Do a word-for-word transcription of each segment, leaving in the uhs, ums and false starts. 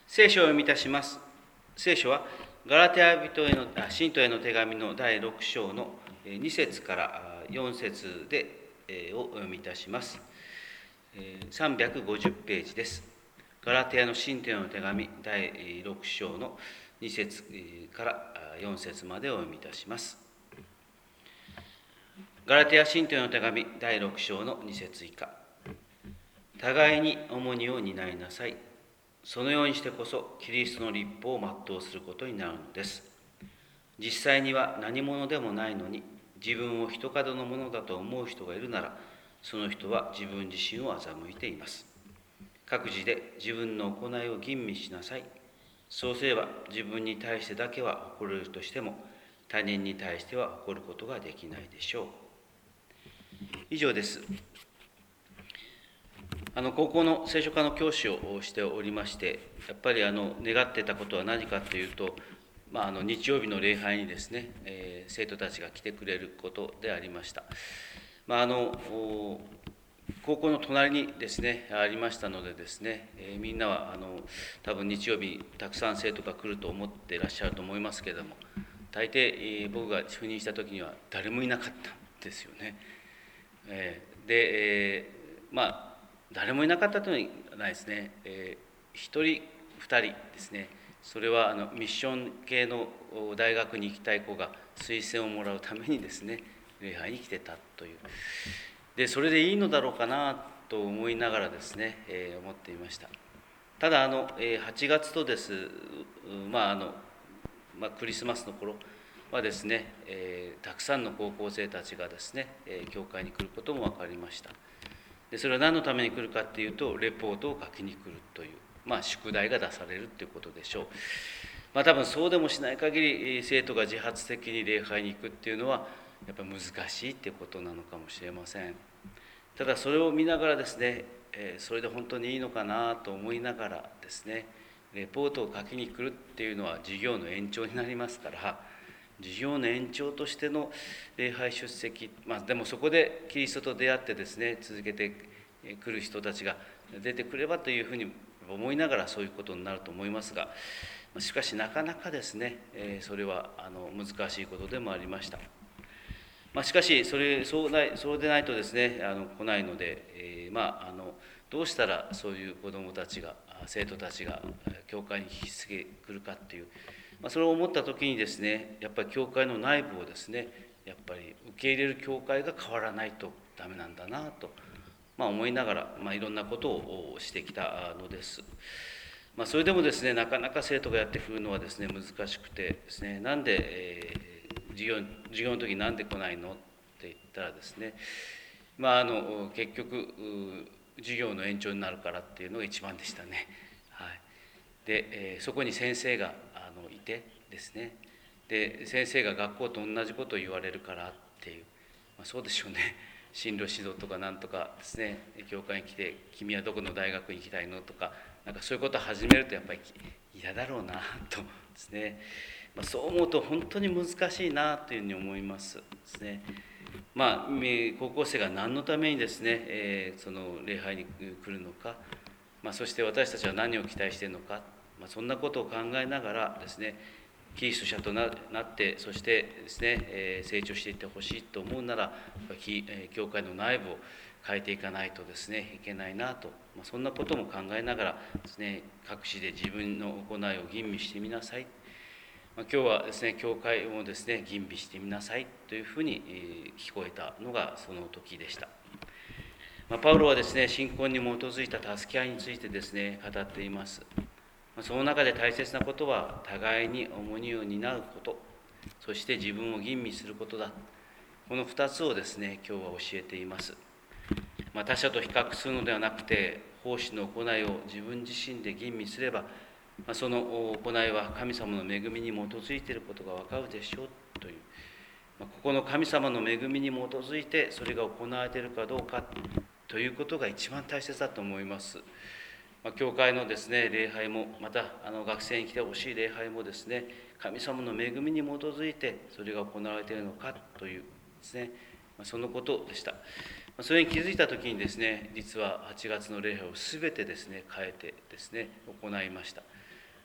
聖書を読み出します。聖書はガラテヤ人への信徒への手紙のだいろく章のに節からよん節でをお読みいたします。さんびゃくごじゅうページです。ガラテヤの信徒への手紙だいろく章のに節からよん節までお読みいたします。ガラテヤ信徒への手紙だいろく章のに節以下。互いに重荷を担いなさい。そのようにしてこそキリストの律法を全うすることになるのです。実際には何者でもないのに自分を一角のものだと思う人がいるなら、その人は自分自身を欺いています。各自で自分の行いを吟味しなさい。そうすれば自分に対してだけは誇れるとしても、他人に対しては誇ることができないでしょう。以上です。あの高校の聖書科の教師をしておりまして、やっぱりあの願ってたことは何かというと、まあ、あの日曜日の礼拝にですね、えー、生徒たちが来てくれることでありました。まあ、あの高校の隣にですねありましたのでですね、えー、みんなはあの多分日曜日たくさん生徒が来ると思っていらっしゃると思いますけれども、大抵、えー、僕が赴任した時には誰もいなかったんですよね。えー、で、えー、まあ誰もいなかったというのはないですね。えー、ひとりふたりですね。それはあのミッション系の大学に行きたい子が推薦をもらうためにですね、礼拝に来てたという。でそれでいいのだろうかなと思いながらですね、えー、思っていました。ただあの、えー、はちがつとです、まああのまあ、クリスマスの頃はですね、えー、たくさんの高校生たちがですね、えー、教会に来ることも分かりました。でそれは何のために来るかっていうと、レポートを書きに来るという、まあ、宿題が出されるということでしょう。まあ、多分そうでもしない限り生徒が自発的に礼拝に行くっていうのはやっぱり難しいっていうことなのかもしれません。ただそれを見ながらですね、それで本当にいいのかなと思いながらですね、レポートを書きに来るっていうのは授業の延長になりますから、授業の延長としての礼拝出席、まあ、でもそこでキリストと出会ってですね、続けてくる人たちが出てくればというふうに思いながらそういうことになると思いますが、しかしなかなかですね、それはあの難しいことでもありました。まあ、しかしそれそうないそうでないとですね、あの来ないので、えー、まああのどうしたらそういう子どもたちが生徒たちが教会に引き継げくるかっていう、まあ、それを思った時にですね、やっぱり教会の内部をですね、やっぱり受け入れる教会が変わらないとダメなんだなと、まあ、思いながら、まあ、いろんなことをしてきたのです。まあ、それでもですね、なかなか生徒がやってくるのはですね、難しくてですね、なんで、えー、授業授業の時なんで来ないのって言ったらですね、まあ、あの結局授業の延長になるからっていうのが一番でしたね。はい、で、えー、そこに先生があのいてですね、で先生が学校と同じことを言われるからっていう、まあ、そうでしょうね。進路指導とかなんとかですね、教会に来て「君はどこの大学に行きたいの?」とか、なんかそういうことを始めるとやっぱり嫌だろうなとですね、まあ、そう思うと本当に難しいなというふうに思いますですね。まあ、高校生が何のためにですね、えー、その礼拝に来るのか、まあ、そして私たちは何を期待しているのか、まあ、そんなことを考えながらですね、キリスト者となってそしてですね、えー、成長していってほしいと思うなら、教会の内部を変えていかないとですねいけないなと、まあ、そんなことも考えながらですね、各地で自分の行いを吟味してみなさい、まあ、今日はですね、教会をですね吟味してみなさいというふうに聞こえたのがその時でした。まあ、パウロはですね、信仰に基づいた助け合いについてですね語っています。その中で大切なことは互いに重荷を担うこと、そして自分を吟味することだ。このふたつをですね今日は教えています。まあ、他者と比較するのではなくて、奉仕の行いを自分自身で吟味すれば、まあ、その行いは神様の恵みに基づいていることが分かるでしょうという、まあ、ここの神様の恵みに基づいてそれが行われているかどうかということが一番大切だと思います。まあ、教会のですね礼拝も、またあの学生に来てほしい礼拝もですね、神様の恵みに基づいてそれが行われているのかというですね、まあ、そのことでした。それに気づいた時にですね、実ははちがつの礼拝を全てですね変えてですね行いました。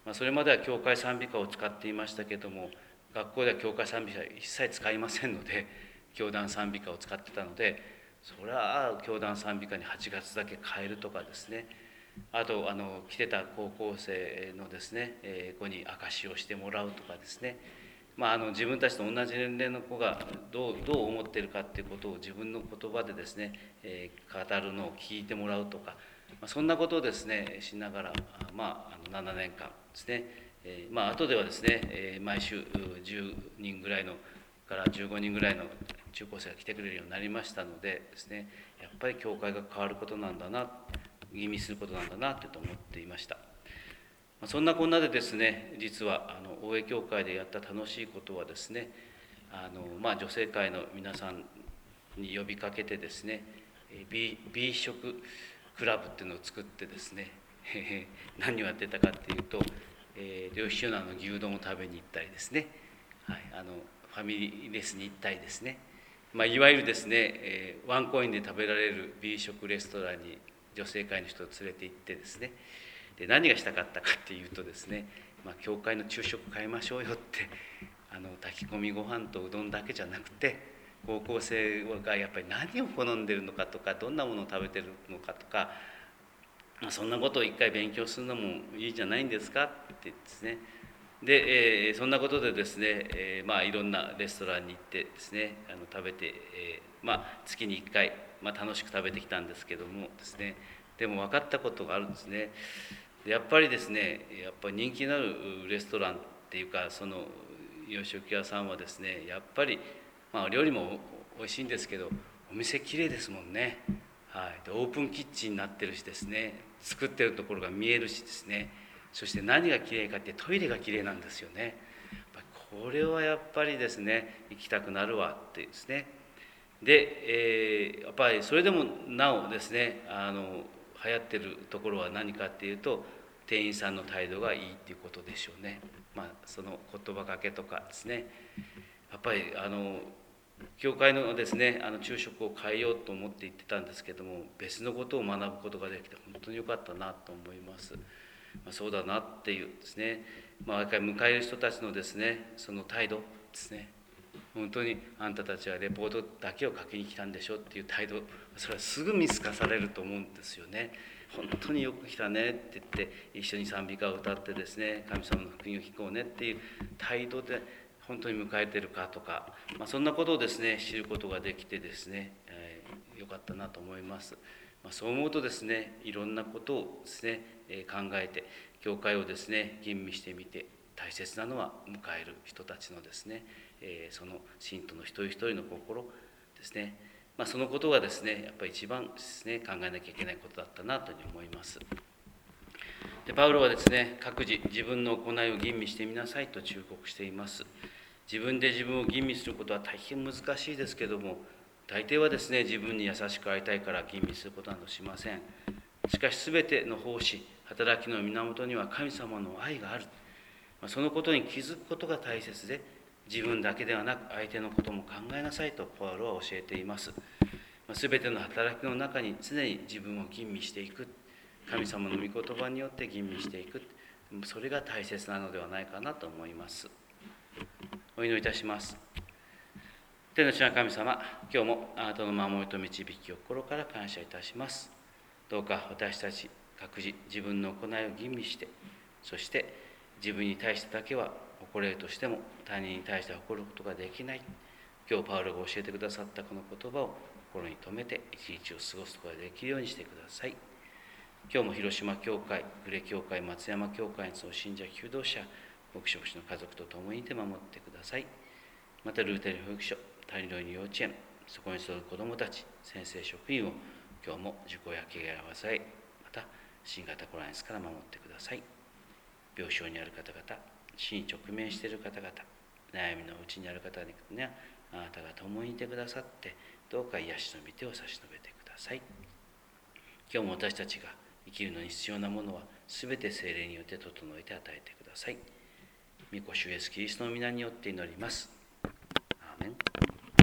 まあ、それまでは教会賛美歌を使っていましたけども、学校では教会賛美歌一切使いませんので、教団賛美歌を使ってたので、それは教団賛美歌にはちがつだけ変えるとかですね、あとあの来てた高校生のですね、えー、子に証しをしてもらうとかですね、まあ、あの自分たちと同じ年齢の子がどうどう思っているかっていうことを自分の言葉でですね、えー、語るのを聞いてもらうとか、まあ、そんなことをですねしながら、まあ、あのななねんかんですね、えー、まあ後ではですね、えー、毎週じゅうにんぐらいのからじゅうごにんぐらいの中高生が来てくれるようになりましたのでですね、やっぱり教会が変わることなんだな、吟味することなんだなと思っていました。そんなこんなでですね、実はあの大江教会でやった楽しいことはですね、あの、まあ、女性会の皆さんに呼びかけてですね、B, B 食クラブっていうのを作ってですね、何をやってたかっていうと、えー、漁師州の牛丼を食べに行ったりですね、はい、あのファミリーレスに行ったりですね、まあ、いわゆるですね、えー、ワンコインで食べられる B 食レストランに女性会の人を連れて行ってですね、で何がしたかったかっていうとですね、まあ、教会の昼食変えましょうよって、あの炊き込みご飯とうどんだけじゃなくて、高校生がやっぱり何を好んでるのかとか、どんなものを食べてるのかとか、まあ、そんなことを一回勉強するのもいいじゃないんですかってですね、で、えー、そんなことでですね、えー、まあいろんなレストランに行ってですね、あの食べて、えー、まあ月にいっかい、まあ、楽しく食べてきたんですけどもですね、でも分かったことがあるんですね。でやっぱりですね、やっぱり人気のあるレストランっていうか、その洋食屋さんはですね、やっぱり、まあ、料理も美味しいんですけど、お店きれいですもんね。はい、でオープンキッチンになってるしですね、作ってるところが見えるしですね、そして何がきれいかってトイレがきれいなんですよね。やっぱりこれはやっぱりですね、行きたくなるわってですね。で、えー、やっぱりそれでもなおですね、あの流行ってるところは何かっていうと、店員さんの態度がいいっていうことでしょうね。まあその言葉かけとかですね、やっぱりあの教会のですね、あの昼食を変えようと思って行ってたんですけども、別のことを学ぶことができて本当に良かったなと思います。まあ、そうだなっていうですね、まあ、毎回迎える人たちのですね、その態度ですね、本当にあんたたちはレポートだけを書きに来たんでしょっていう態度、それはすぐ見透かされると思うんですよね。本当によく来たねって言って、一緒に賛美歌を歌ってですね、神様の福音を聞こうねっていう態度で本当に迎えてるかとか、まあ、そんなことをですね知ることができてですね、えー、よかったなと思います。まあ、そう思うとですね、いろんなことをですね、えー、考えて教会をですね吟味してみて、大切なのは迎える人たちのですね、えー、その信徒の一人一人の心ですね、まあ、そのことがですねやっぱり一番ですね考えなきゃいけないことだったなというふうに思います。でパウロはですね、各自自分の行いを吟味してみなさいと忠告しています。自分で自分を吟味することは大変難しいですけども、大抵はですね、自分に優しく会いたいから吟味することなどしません。しかし全ての奉仕、働きの源には神様の愛がある。そのことに気づくことが大切で、自分だけではなく相手のことも考えなさいとパウロは教えています。全ての働きの中に常に自分を吟味していく、神様の御言葉によって吟味していく、それが大切なのではないかなと思います。お祈りいたします。天の父なる神様、今日もあなたの守りと導きを心から感謝いたします。どうか私たち各自自分の行いを吟味して、そして自分に対してだけは誇れるとしても他人に対して誇ることができない、今日パウロが教えてくださったこの言葉を心に留めて一日を過ごすことができるようにしてください。今日も広島教会、呉教会、松山教会の信者求道者、牧師牧師の家族と共にいて守ってください。またルーテル保育所、谷寮に幼稚園、そこに育る子どもたち、先生職員を今日も事故や怪我を患い、また新型コロナウイルスから守ってください。病床にある方々、死に直面している方々、悩みのうちにある方にはあなたが共にいてくださって、どうか癒しの御手を差し伸べてください。今日も私たちが生きるのに必要なものはすべて聖霊によって整えて与えてください。御子主イエスキリストの皆によって祈ります。アーメン。